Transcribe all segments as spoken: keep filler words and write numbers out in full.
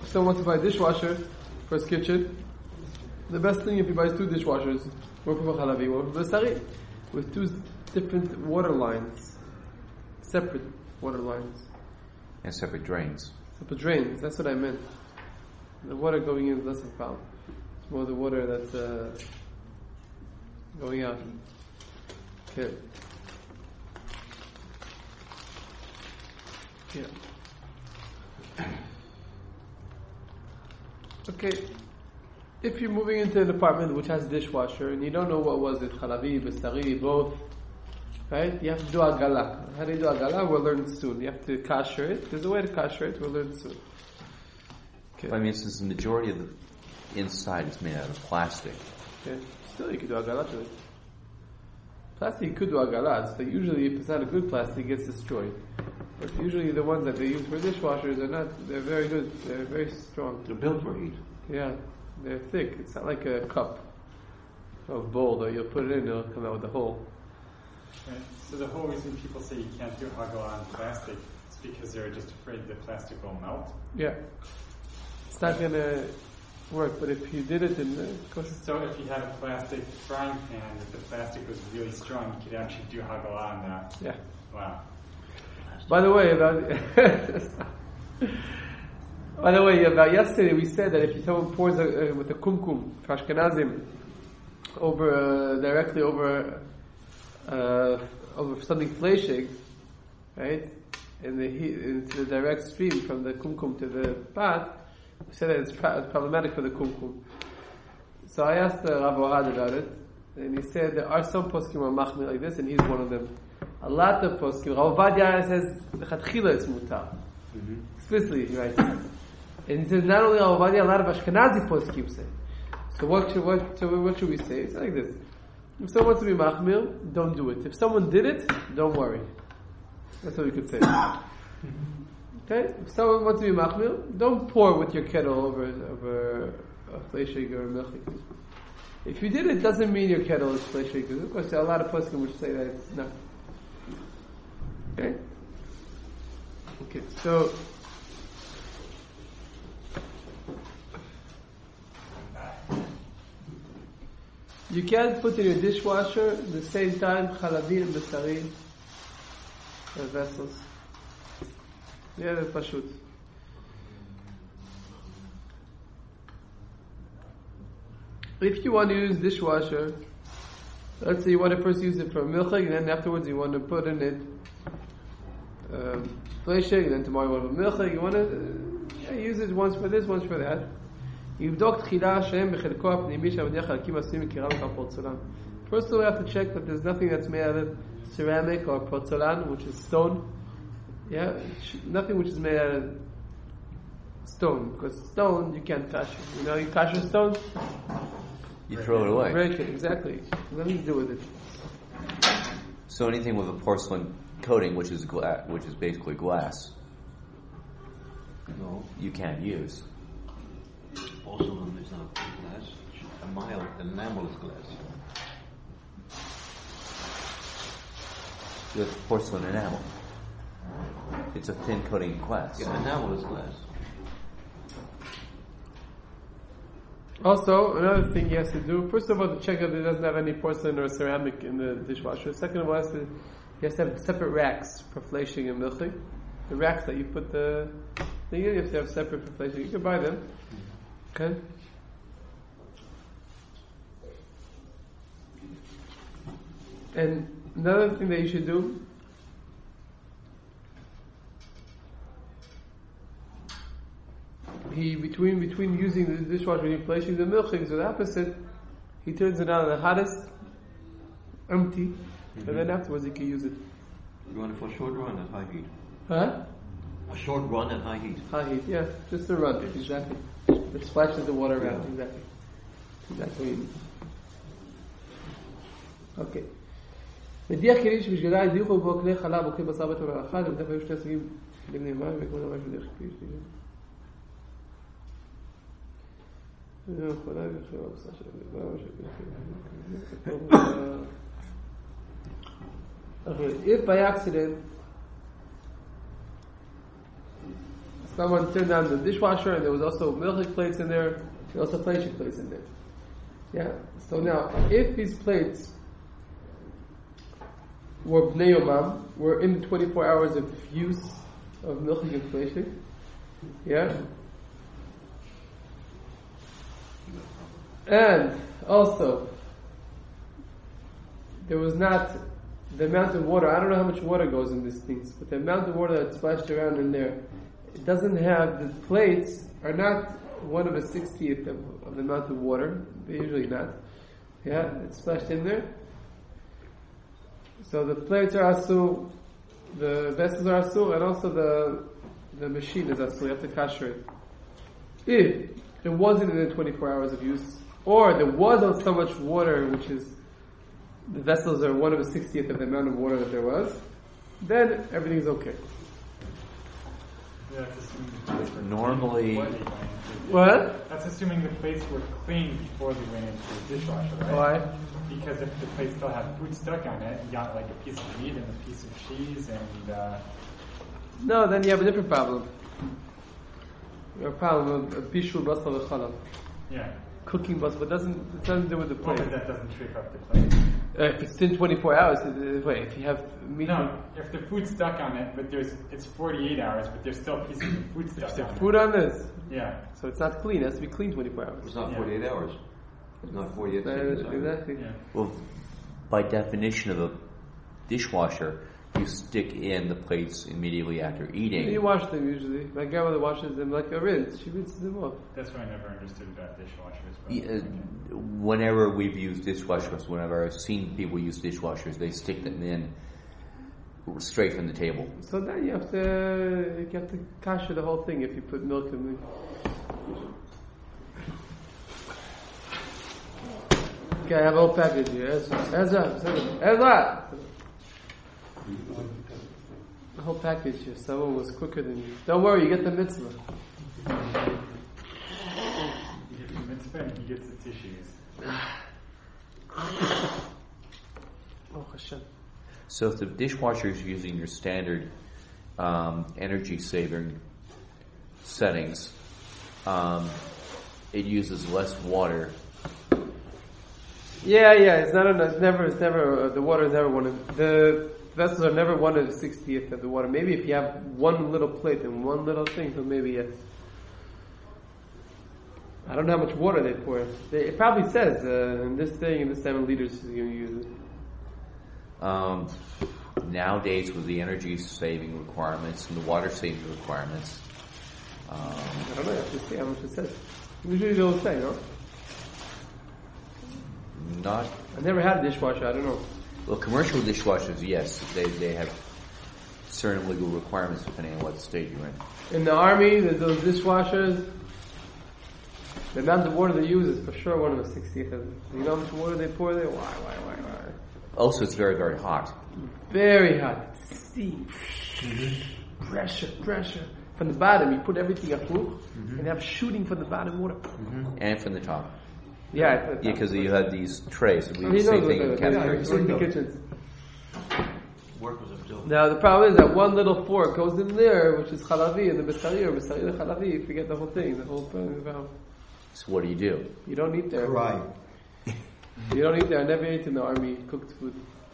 someone wants to buy a dishwasher for his kitchen, the best thing if he buys two dishwashers, one for Chalavi, one for Basari, with two different water lines, separate water lines. And separate drains. Separate drains, that's what I meant. The water going in is less of a problem. It's more the water that's uh, going out. Okay. Yeah. Okay. If you're moving into an apartment which has a dishwasher and you don't know what was it, Chalavi, Basari, both, right? You have to do agala. How do you do agala? We'll learn soon. You have to kasher it. There's a way to kasher it. We'll learn soon. Okay. I mean, since the majority of the inside is made out of plastic. Okay. Still, you could do agala to it. Plastic, you could do agala. So usually, if it's not a good plastic, it gets destroyed. But usually, the ones that they use for dishwashers are not. They're very good. They're very strong. They're built for heat. Yeah, they're thick. It's not like a cup or bowl that you'll put it in, it'll come out with a hole. Right. So the whole reason people say you can't do hagala on plastic is because they're just afraid the plastic will melt. Yeah, it's not gonna work. But if you did it, in the so if you had a plastic frying pan, if the plastic was really strong, you could actually do hagala on that. Yeah. Wow. By the way, about by the way, about yesterday we said that if someone pours a, uh, with a kumkum for Ashkenazim over uh, directly over uh, over something fleshig, right, in the heat, into the direct stream from the kumkum to the pot, we said that it's, pra- it's problematic for the kumkum. So I asked the Rav Ohad about it, and he said there are some poskim who are machmir like this, and he's one of them. A lot of poskim. Rav Ovadia says lechatchila it's mutar. Mm-hmm. Explicitly, right? And he says not only Rav Ovadia, a lot of Ashkenazi poskim say. So what should what so what should we say? It's like this: if someone wants to be machmir, don't do it. If someone did it, don't worry. That's what we could say. Okay? If someone wants to be machmir, don't pour with your kettle over over a fleshig or a milchik. If you did it, doesn't mean your kettle is fleshig. Of course, there are a lot of poskim which say that it's not. Okay? Okay, so you can't put in your dishwasher at the same time chalavi and basari uh, vessels. Yeah, that's pashut. If you want to use dishwasher, let's say you want to first use it for milchig, and then afterwards you want to put in it um, fleshig, and then tomorrow you want to put milchig. You want to uh, yeah, use it once for this, once for that. יבדוק תחילה שהם בחלקו הפנימי שהמניח חלקים עשויים מקרמיקה או פורצלן. First of all, we have to check that there's nothing that's made out of ceramic or porcelain, which is stone. Yeah, nothing which is made out of stone, because stone you can't kasher. You know, you kasher stone, you throw it away. Break it, exactly. Nothing to do with it. So anything with a porcelain coating, which is gla- which is basically glass, No. you can't use. Porcelain is not glass. A mild enamel is glass. With porcelain enamel, it's a thin coating of glass. Yeah, enamel is glass. Also, another thing he has to do, first of all, to check that it doesn't have any porcelain or ceramic in the dishwasher. Second of all, he has to, he has to have separate racks for fleshing and milching. The racks that you put the thing in, you have to have separate for fleshing. You can buy them. Okay? And another thing that you should do, he between between using the dishwasher and fleshing the milching, so the opposite, he turns it on the hottest, empty, mm-hmm. and then afterwards he can use it. You want it for a short run at high heat. Huh? A short run at high heat. High heat, yeah, just a run, exactly. It splashes the water around, yeah. exactly. Exactly. Okay. מדיח כלים שבשגלה הדיחו בו כלי חלב או כלי בשר בתורה אחת, ובדרך כלל היו שני סוגים לבני מים וכמו דבר שבדרך כלי שלי. Okay, if by accident, someone turned on the dishwasher and there was also milchik plates in there, and also fleshik plates in there. Yeah. So now, if these plates were bnei yomam, were in twenty-four hours of use of milchik and fleshik, yeah. And also, there was not the amount of water. I don't know how much water goes in these things, but the amount of water that's splashed around in there, it doesn't have, the plates are not one of a sixtieth of, of the amount of water. They're usually not. Yeah, it's splashed in there. So the plates are asu, the vessels are asu, and also the the machine is asu. You have to kasher it. If it wasn't in the twenty-four hours of use, or there wasn't so much water, which is the vessels are one of a sixtieth of the amount of water that there was, then everything's okay. Yeah, that's assuming the plates were Normally- clean before they went into- What? That's assuming the plates were clean before they went into the dishwasher, right? Why? Because if the plates still have food stuck on it, you got like a piece of meat and a piece of cheese and uh, No, then you have a different problem. You have a problem with bishul basal v'chalal. yeah. Cooking basal, but it doesn't, it doesn't do with the Well, plate. but that doesn't trick up the plate. Uh, if it's in twenty-four hours, uh, uh, wait, if you have meat, No, if the food's stuck on it, but there's it's forty-eight hours, but there's still pieces of food stuck if there's on food it. on this, Yeah. so it's not clean. It has to be clean twenty-four hours. It's not Yeah. forty-eight hours. It's not forty-eight Uh, seconds. either. exactly. Yeah. Well, by definition of a dishwasher, you stick in the plates immediately after eating. You wash them usually. My grandmother washes them like a rinse. She rinses them off. That's why I never understood about dishwashers. But Yeah, uh, whenever we've used dishwashers, whenever I've seen people use dishwashers, they stick them in straight from the table. So then you have to you have to kasher the whole thing if you put milk in the. Okay, I have a whole package here. Ezra, Ezra, Ezra. The whole package here. Someone was quicker than you. Don't worry, you get the mitzvah. you get the mitzvah and he gets the tissues. Oh Hashem. So if the dishwasher is using your standard um, energy saving settings, um, it uses less water. Yeah, yeah. It's not. A, it's never. It's never. Uh, the water is never one of the vessels are never one of the sixtieth of the water. Maybe if you have one little plate and one little thing, so maybe yes. I don't know how much water they pour. They, it probably says uh, in this thing, in this time of leaders is going to use it. Um, nowadays, with the energy saving requirements and the water saving requirements, um, I don't know. I have to see how much it says. Usually they'll say, no? not I never had a dishwasher. I don't know. well. Commercial dishwashers, yes, they they have certain legal requirements depending on what state you're in. In the army, there's those dishwashers. The amount of water they use is for sure one of the sixtieth of it. You know how much water they pour there? Why, why, why, why? Also, it's very very hot. Very hot. Steam. Pressure, pressure. From the bottom, you put everything up, mm-hmm. and have shooting from the bottom water. Mm-hmm. And from the top. Yeah, Yeah, because you have these trays. We I do the mean, same those thing are in the- yeah, cafeterias. it's in the kitchens. Work was still. Now the problem is that one little fork goes in there, which is chalavi, and the bisari or bisari the chalavi. You forget the whole thing, the whole thing. So what do you do? You don't eat there. Right. You don't eat there. I never ate in the army cooked food.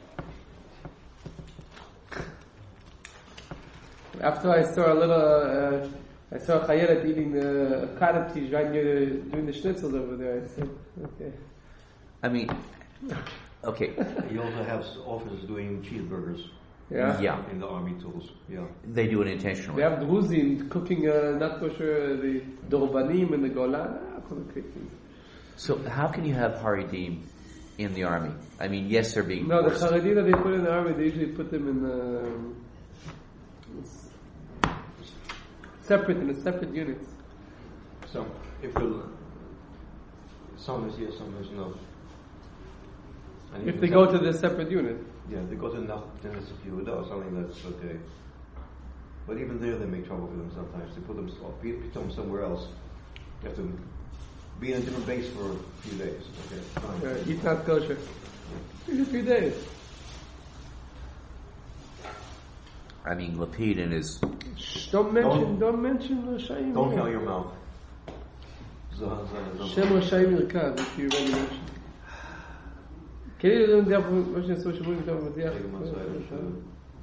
After I saw a little, uh, I saw a chayelet eating the cottage cheese right near the, doing the schnitzels over there. I said, okay. I mean, okay, You also have officers doing cheeseburgers Yeah? yeah, in the army tools. Yeah. they do it We intentionally. have Druzim cooking uh, not kosher, the Dorbanim and the Golan. Ah, all the great things. So how can you have Haredim in the army? I mean, yes, they're being No, the forced. Haredim that they put in the army, they usually put them in the, um, it's separate, in a separate unit. So if the some is yes, some is no. And If even they some- go to the separate unit. Yeah, if they go to Nacht, then it's a few or something that's okay. But even there, they make trouble for them sometimes. They put them, or put them somewhere else. You have to be in a different base for a few days. Okay, fine. Uh, eat not kosher. Three, three days. I mean, Lapid in his... Shh, don't mention, don't, mention Rashayim. Don't fill your mouth. Zah, zah, zah. Shem Rashayim Yirkav, if you already mentioned. Can you do that for the social media? Take him outside. too.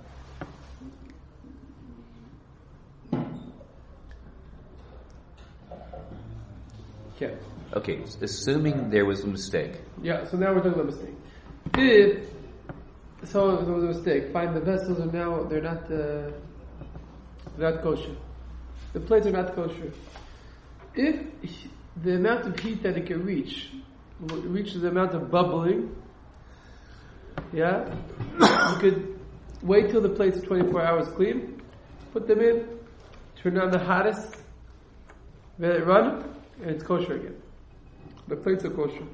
Okay. Okay, assuming there was a mistake. Yeah, so now we're talking about mistake. If, so there was a mistake, fine, the vessels are now, they're not, uh, they're not kosher. The plates are not kosher. If he- the amount of heat that it can reach reaches the amount of bubbling, yeah, you could wait till the plates are twenty-four hours clean, put them in, turn on the hottest, let it run, and it's kosher again. The plates are kosher.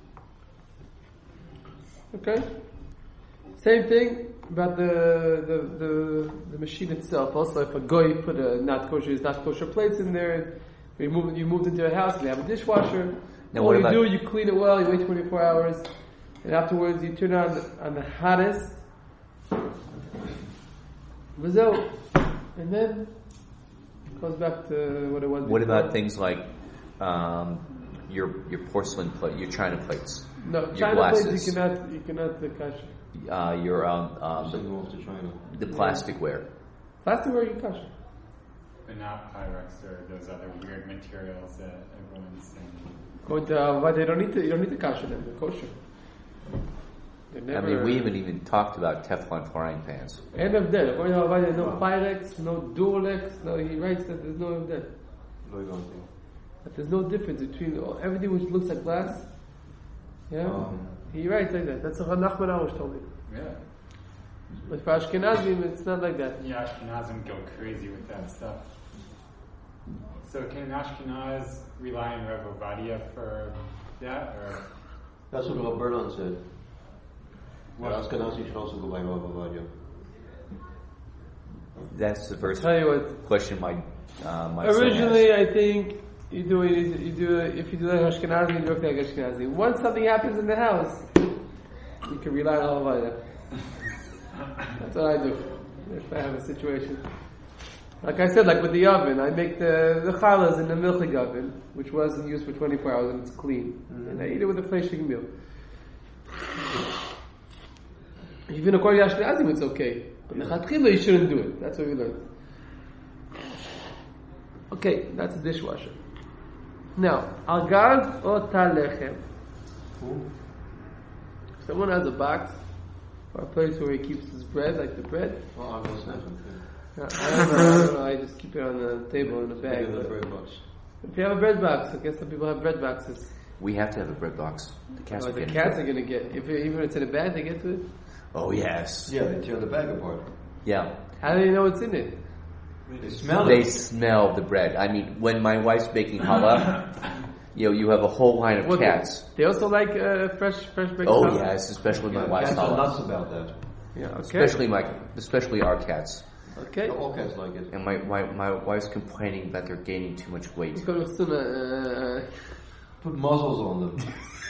Okay? Same thing about the, the the the machine itself. Also, if a goy put a not kosher, is not kosher plates in there, you moved you moved into a house, they have a dishwasher. Now All what you about- do, you clean it well, you wait twenty-four hours, and afterwards you turn on on the hottest result, and then it goes back to what it was. What before. about things like um, your your porcelain plate, your china plates, No, your China glasses, plates you cannot you cannot uh, kosher. uh, your um, um, Send them off to China. the, the plasticware? Plasticware you kosher. But not Pyrex or those other weird materials that everyone's saying. Going to, uh, but they don't need to. You don't need to kosher them. They're kosher. They're I never. mean, we haven't even talked about Teflon frying pans. End of that. According to Havaya, no Wow. Pyrex, no Dualex. No, he writes that there's no of that. Lo הבנתי. That there's no difference between all, everything which looks like glass. Yeah, Um, he writes like that. That's what Nachman Arush told me. Yeah. But for Ashkenazim, it's not like that. Yeah, Ashkenazim go crazy with that stuff. So can an Ashkenaz rely on Rav Ovadia for that, or That's what Rav Bernan said. what? That Ashkenazi should also go by Rav Ovadia. That's the first Tell you what. question my uh, my son Originally, asked. I think you do it. You do it, if you do it Ashkenazi, you do it like Ashkenazi. Once something happens in the house, you can rely on Havaya. That's what I do if I have a situation. Like I said, like with the oven, I make the the challahs in the milchig oven, which wasn't used for twenty-four hours and it's clean, Mm-hmm. and I eat it with a fleshing meal. Even according to Ashkenazim, it's okay, but lechatchila you shouldn't do it. That's what we learned. Okay, that's a dishwasher. Now, al gaz or talechem. Someone has a box or a place where he keeps his bread, like the bread. Well, I'm going to snap him. I don't know, I don't know, I just keep it on the table in the bag. Maybe the but bread box. If you have a bread box, I guess some people have bread boxes. We have to have a bread box. The cats Oh, are the getting cats it. are going to get, if it, even if it's in a bag, they get to it. Oh yes. Yeah, they tear the bag apart. Yeah. How do they know what's in it? They smell They it. smell the bread. I mean, when my wife's baking challah, you know, you have a whole line of What, cats. They also like uh, fresh, fresh baked Oh challah? yes, especially my Yeah, wife's cats are challah. nuts about that. Yeah, okay. Especially my, especially our cats. Okay. All cats like it. And my, my, my wife's complaining that they're gaining too much weight. Let's go to Suna. Uh, Put muzzles on them.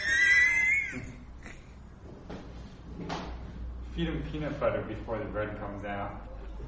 Feed them peanut butter before the bread comes out.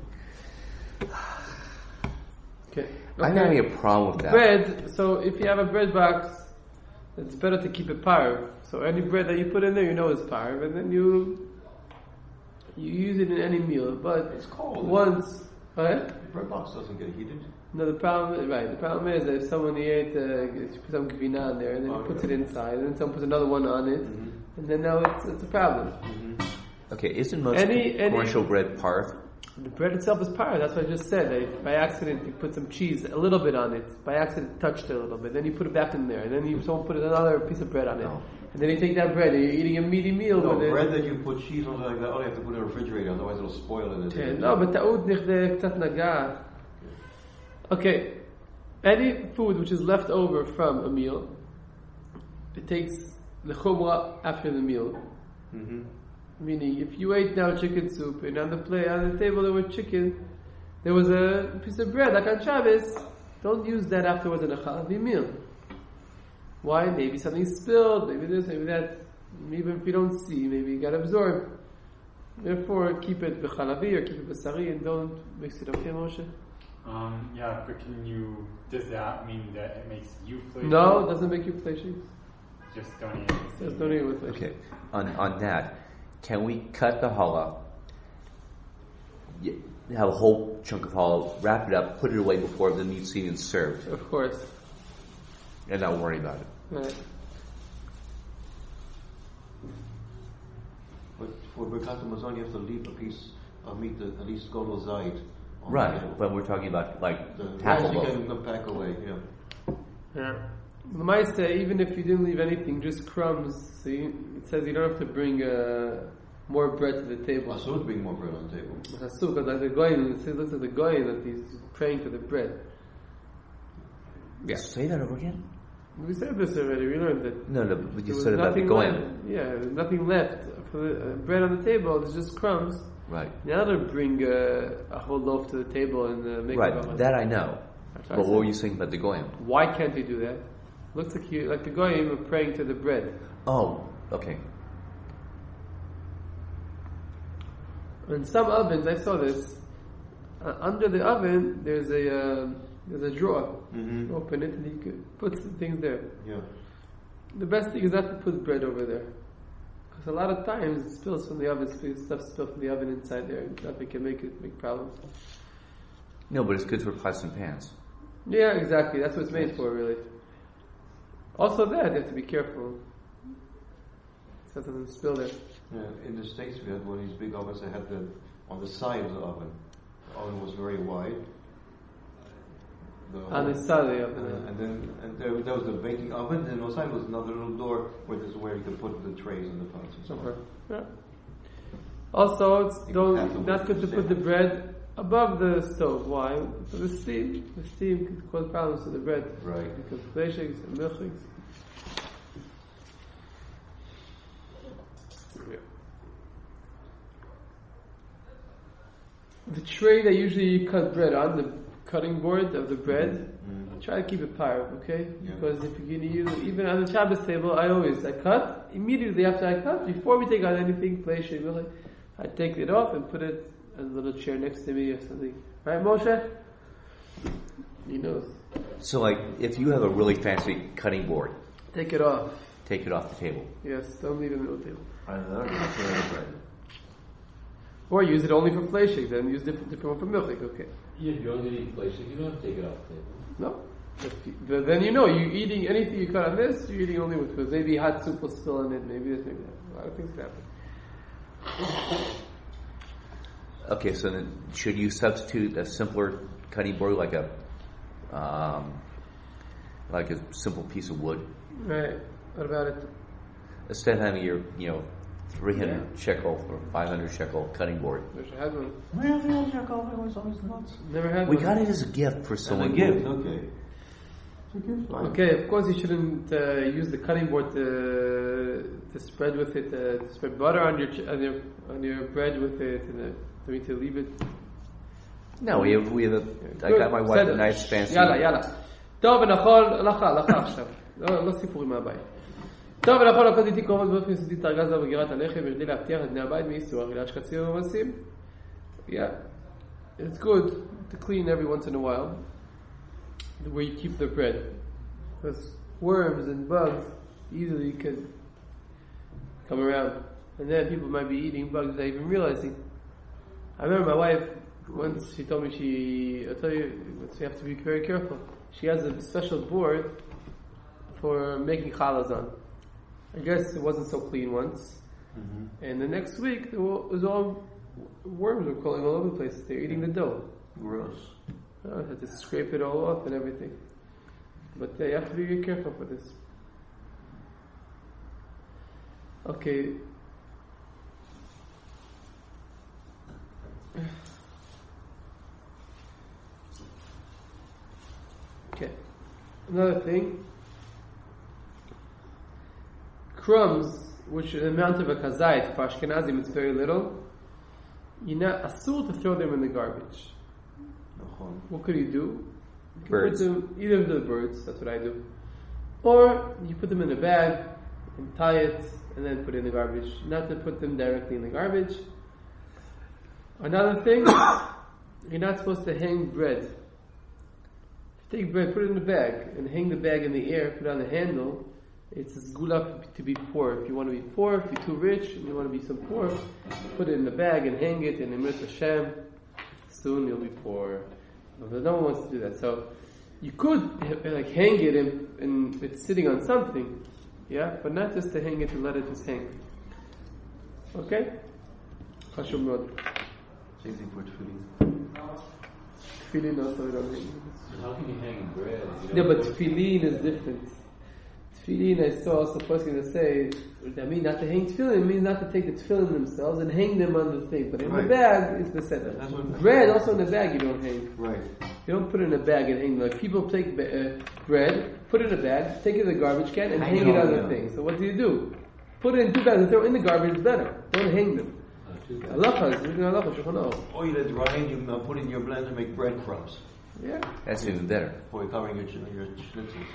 okay. I'm Okay. having a problem with that. Bread, so if you have a bread box, it's better to keep it par. So any bread that you put in there, you know is par, and then you you use it in any meal. But It's cold. once, what? The bread box doesn't get heated. No, the problem, is, right? The problem is that if someone ate, uh, if you put some gvina on there, and then Oh, he puts yeah. it inside, and then someone puts another one on it, Mm-hmm. and then now it's it's a problem. Okay, isn't most Any- any- commercial bread parve? The bread itself is par. That's what I just said. That if by accident you put some cheese, a little bit on it, by accident touched it a little bit, then you put it back in there, and then you someone put another piece of bread on it, No. and then you take that bread and you're eating a meaty meal No, with it. bread that you put cheese on like that, oh, you have to put it in the refrigerator, otherwise it'll spoil in כן, it. לא, בטעות נכדה קצת נגעה. Okay, any food which is left over from a meal, it takes the chumrah after the meal. Mm-hmm. Meaning, if you ate now chicken soup and on the plate, on the table there was chicken, there was a piece of bread like on Shabbos, don't use that afterwards in a chalavi meal. Why? Maybe something spilled, maybe this, maybe that. Even if you don't see, maybe you got absorbed. Therefore, keep it b'chalavi or keep it b'sari and don't mix it. Okay, Moshe? Um, yeah, but can you, does that mean that it makes you flashy? No, it doesn't make you flashy. Just don't eat it. Just don't eat it with flashy. Okay. On on that, can we cut the challah? y- Have a whole chunk of challah, wrap it up, put it away before the meat's even served, Of course. and not worry about it. Right. But for Birkat Hamazon, you have to leave a piece of meat that at least Godel Zayit. on the Right, table. but we're talking about like The tackle rest you boat. can uh, pack away, yeah. Yeah. The Maisa, even if you didn't leave anything, just crumbs, see, it says you don't have to bring uh, more bread to the table. Asur to bring more bread on the table. Hasuk, because like the Goyin, it says, looks at the Goyin that he's praying for the bread. Yeah. Say that over again. We said this already, we learned that. No, no, but there you was said about the nothing goyim. left. Yeah, there's nothing left for the uh, bread on the table, there's just crumbs. Right. Now to bring uh, a whole loaf to the table and uh, make it Right, bama. that I know. That's But what I what were said. you saying about the goyim? Why can't they do that? Looks like you, like the Goyim are praying to the bread. Oh, okay. In some ovens, I saw this. Uh, under the oven, there's a uh, there's a drawer. Mm-hmm. Open it, and you could put some things there. Yeah. The best thing is not to put bread over there, because a lot of times it spills from the oven. Spills, stuff spills from the oven inside there. and Nothing can make it make problems. No, but it's good to replace some pans. Yeah, exactly. That's what it's made for, really. Also, that you have to be careful, so it doesn't spill there. Yeah, in the States we had one of these big ovens that had the, on the side of the oven. The oven was very wide. The On the side of the oven. Uh, and then and there, there was the baking oven, and on the side was another little door where there's where you could put the trays and the pots and so on. Okay. Yeah. Also, it's don't, not good to put the bread above the stove. Why? For the steam. The steam can cause problems to the bread. Right. Because fleishigs and milchigs. The tray that usually you cut bread on, the cutting board of the bread, Mm. try to keep it piled, okay? Yeah. Because if you're going to use, even on the Shabbos table, I always, I cut, immediately after I cut, before we take out anything, fleishig, milchig, I take it off and put it on a little chair next to me or something. Right, Moshe? He knows. So, like, if you have a really fancy cutting board, Take it off. take it off the table. Yes, don't leave it in the middle table. Either that or you put it on the bread. Or use it only for fleishig, then use different different one for milchig, okay. Yeah, if you're only eating fleishig, you don't have to take it off the table. No. If you, but then you know, you're eating anything you cut on this, you're eating only with food. Maybe hot soup will spill on it, maybe this, maybe that. A lot of things can happen. Okay, so then should you substitute a simpler cutting board like a, um, like a simple piece of wood Right. What about it? instead of having your, you know, three hundred Yeah. shekel or five hundred shekel cutting board? Wish I had one. Well, the other shekel, it was always nuts. Never had We one. got it as a gift for And a someone. gift, who- okay. It's a gift, fine. Okay, of course you shouldn't uh, use the cutting board to to spread with it, uh, to spread butter on your ch- on your on your bread with it, and uh, I mean to leave it. No, we have we have. A, I got my wife a nice fancy. יאללה, יאללה. טוב ונכון, לך, לך עכשיו. לא, לא סיפורים מהבית. טוב ונכון, הכל איתי קרובות באופן יסודי את הארגז ובגירת הלחם, בכדי להבטיח את בני הבית מאיסור אכילת שקצים וממסים. Yeah, it's good to clean every once in a while where you keep the bread. Because worms and bugs easily can come around. And then people might be eating bugs without even realizing. I remember my wife, once she told me she, I'll tell you, you have to be very careful. She has a special board for making challahs on. I guess it wasn't so clean once. Mm-hmm. And the next week, it was all, worms were crawling all over the place. They're eating the dough. Gross. I had to scrape it all off and everything. But uh, you have to be very careful for this. Okay. Okay. Another thing. Crumbs, which is the amount of a kazait, for Ashkenazim it's very little. You're not asur to throw them in the garbage. Nachon. What could you do? You could Birds. Put them, either of the birds, that's what I do. Or you put them in a bag and tie it and then put it in the garbage. Not to put them directly in the garbage. Another thing, you're not supposed to hang bread. Take bread, put it in a bag, and hang the bag in the air, put it on the handle. It's a sgula to be poor. If you want to be poor, if you're too rich, and you want to be some poor, put it in the bag and hang it, and Emrit Hashem, soon you'll be poor. But no one wants to do that. So, you could like hang it and, and it's sitting on something, yeah, but not just to hang it and let it just hang. Okay? Chashub Mod. Same thing for tefillin. Tefillin also we don't hang. How can you hang bread? if you Yeah, don't but put- tefillin is different. Tefillin, I saw also a person to say, that means not to hang tefillin, it means not to take the tefillin themselves and hang them on the thing. But in Right. the bag, it's beseder. That's what- Bread, also in the bag, you don't hang. Right. You don't put it in a bag and hang. Like people take uh, bread, put it in a bag, take it in a garbage can, and hang, Hang it it on on, the yeah. thing. So what do you do? Put it in two bags and throw it in the garbage. It's better. Don't hang them. Uh, too bad. Halachas, we're doing halachas, Shulchan Aruch. Or you let it dry and you uh, put it in your blender and make breadcrumbs Yeah. That's even better. for covering your, ch- your schnitzels.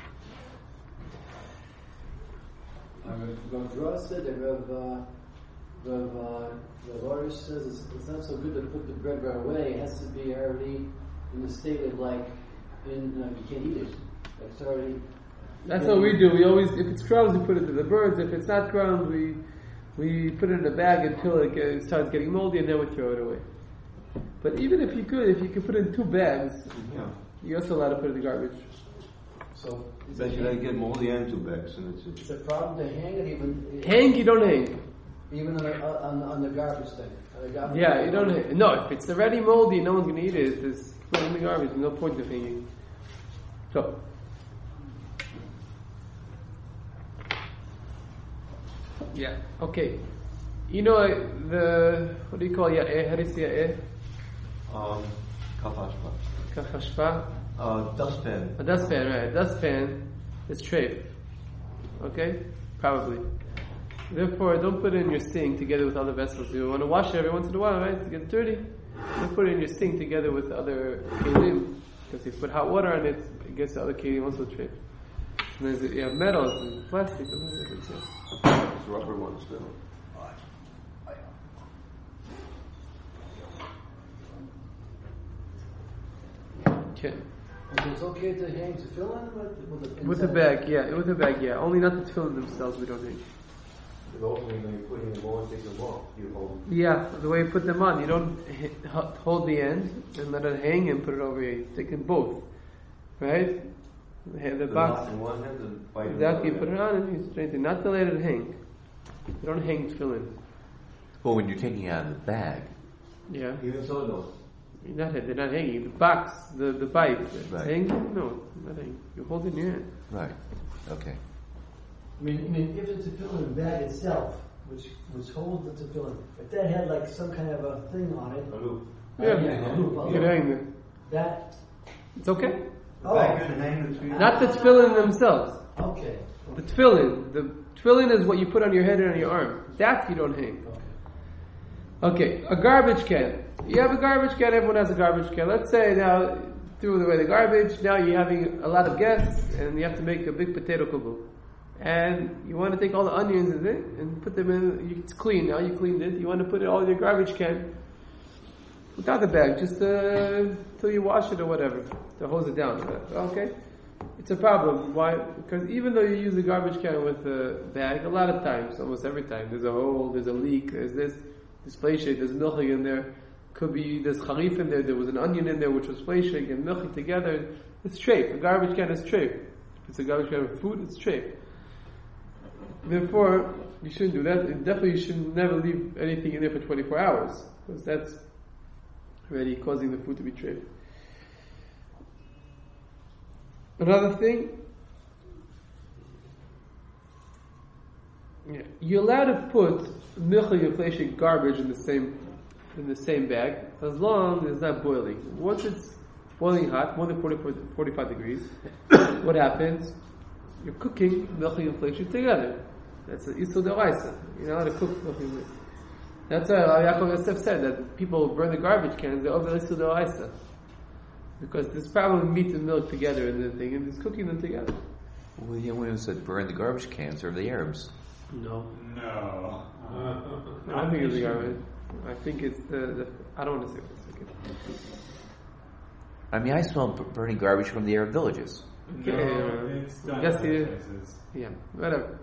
Rav Dra said that Rav uh, Rav uh, Rav Arish says it's, it's not so good to put the bread right away. It has to be already in the state of like in uh, you can't eat it. Like it's already. That's what we do. We always, if it's crumbs, we put it to the birds. If it's not crumbs, we we put it in a bag until it, gets, it starts getting moldy, and then we throw it away. But even if you could, if you could put it in two bags, Yeah. you're also allowed to put it in the garbage. So is Then it, you let it get moldy and two bags, and it's it's it. a problem to hang it even Hang, you don't hang. even on the, on, on the garbage thing. On the garbage Yeah, you don't hang. No, if it's already moldy, no one's going to eat it. Just put it in the garbage. There's no point of hanging. So. Yeah, okay. You know, uh, the, what do you call ya'eh? How do you say ya'eh? Um, kafashpa. Kachashpa? Uh, dustpan. A dustpan, right. A dustpan is treif. Okay? Probably. Therefore, don't put it in your sink together with other vessels. You want to wash it every once in a while, right? To get dirty. Don't put it in your sink together with other kelim. Because if you put hot water on it, it gets the other kelim also treif. And there's, you have metals and plastic. And It's rubber ones still. okay. So it's okay to hang tefillin with, with, the, With a bag, yeah. With a bag, yeah. Only not the tefillin themselves, we don't hang. But ultimately, when you're putting them on, take them off. You hold. Yeah, the way you put them on, you don't h- h- hold the end and let it hang and put it over here. You take them both, right? The, the The box, knot in one hand and fight in exactly. You the put other it on and you straighten it. Not to let it hang. You don't hang tefillin. Well, when you're taking it out of the bag, Yeah, hand. Even so, no. you're not. They're not hanging. The box, the the bite, it's Right. hanging. No, not hanging. You hold it in your hand. right? Okay. I mean, I mean, if it's a tefillin bag itself, which which holds the tefillin, if that had like some kind of a thing on it, A loop. Yeah, uh, yeah, a loop, a you can loop, hang them. that. It's okay. The Oh. bag and hang the tree. Not the tefillin themselves. Okay. The tefillin. The tefillin is what you put on your head and on your arm. That you don't hang. Okay, a garbage can. You have a garbage can, everyone has a garbage can. Let's say now, threw away the garbage, now you're having a lot of guests, and you have to make a big potato kubu. And you want to take all the onions in it, and put them in, it's clean, now you cleaned it, you want to put it all in your garbage can, without the bag, just uh, till you wash it or whatever, to hose it down. Okay? It's a problem. Why? Because even though you use a garbage can with a bag, a lot of times, almost every time, there's a hole, there's a leak, there's this, this fleshig, there's milchig in there, could be, there's charif in there, there was an onion in there which was fleshig and milchig together. It's treif. A garbage can is treif. If it's a garbage can with food, it's treif. Therefore, you shouldn't do that. And definitely you should never leave anything in there for twenty-four hours, because that's already causing the food to be treif. Another thing, yeah, you're allowed to put milchig and fleshig garbage in the same in the same bag as long as it's not boiling. Once it's boiling hot, more than forty, forty-five degrees, what happens? You're cooking milchig and fleshig together. That's the Isur D'Oraisa. You're not allowed to cook milchig and fleshig. That's why Yaakov Yosef said that people burn the garbage cans, they're over Isur D'Oraisa. Because there's probably meat and milk together in the thing, and it's cooking them together. Well, yeah, when it said burn the garbage cans, or the Arabs. No. No. I don't think it's the garbage. I think it's the, the I don't want to say this. Okay. I mean, I smell b- burning garbage from the Arab villages. Okay, No, uh, it's done guess other you- places. Yeah, whatever.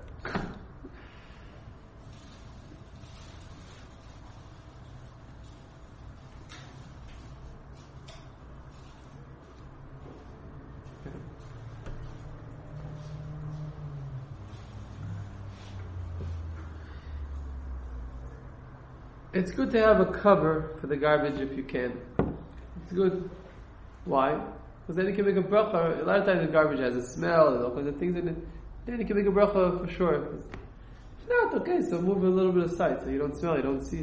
It's good to have a cover for the garbage if you can. It's good. Why? Because then you can make a bracha. A lot of times the garbage has a smell and all kinds of things in it. Then you can make a bracha for sure. If not, okay, so move a little bit aside so you don't smell, you don't see it.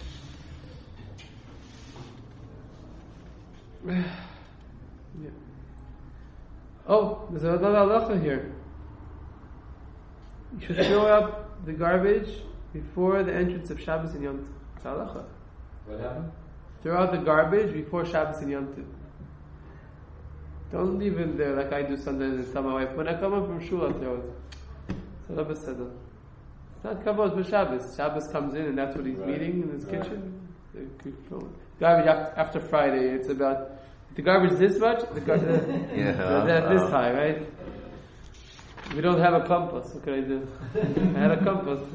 Yeah. Oh, there's another halacha here. You should throw up the garbage before the entrance of Shabbos and Yom Tov. It's halacha. What happened? Throw out the garbage before Shabbos and Yom Tov. Don't leave it there like I do sometimes and tell my wife, when I come home from shul, I throw it. It's not beseder. It's not kavod for Shabbos. Shabbos comes in and that's what he's Right. meeting in his Right. kitchen. They keep throwing. Garbage after, after Friday, it's about, if the garbage is this much, the garbage Yeah, that this uh, high, right? We don't have a compass. What can I do? I had a compass.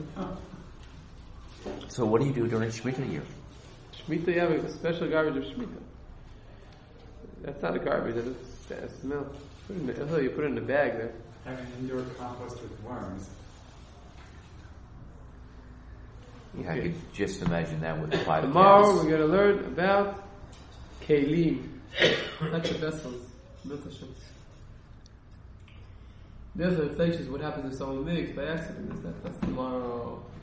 So what do you do during Shemitah year? Shemitah, you have a special garbage of Shemitah. That's not a garbage, that's a smell. Put it in the, oh, you put it in a bag there. Have an indoor compost with worms. Yeah, I Okay. could just imagine that with the five Tomorrow cats. we're going to learn about Kelim. That's the vessels. Not the ships. There's a reflection what happens if someone makes by accident. Is that, that's tomorrow.